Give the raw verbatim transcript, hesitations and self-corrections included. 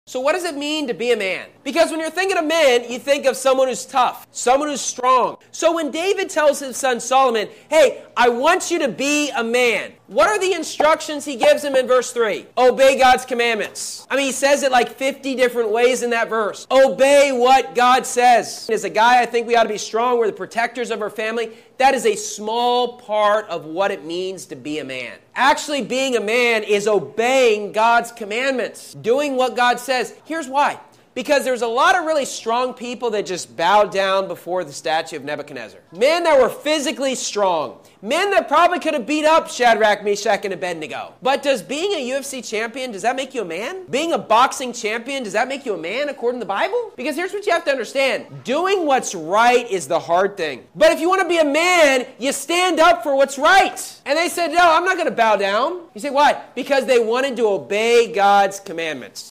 So what does it mean to be a man? Because when you're thinking of men, you think of someone who's tough, someone who's strong. So when David tells his son Solomon, hey, I want you to be a man, what are the instructions he gives him in verse three? Obey God's commandments. I mean, he says it like fifty different ways in that verse. Obey what God says. As a guy, I think we ought to be strong. We're the protectors of our family. That is a small part of what it means to be a man. Actually, being a man is obeying God's commandments, doing what God says. Here's why. Because there's a lot of really strong people that just bowed down before the statue of Nebuchadnezzar. Men that were physically strong. Men that probably could have beat up Shadrach, Meshach, and Abednego. But does being a U F C champion, does that make you a man? Being a boxing champion, does that make you a man according to the Bible? Because here's what you have to understand. Doing what's right is the hard thing. But if you want to be a man, you stand up for what's right. And they said, no, I'm not going to bow down. You say, why? Because they wanted to obey God's commandments.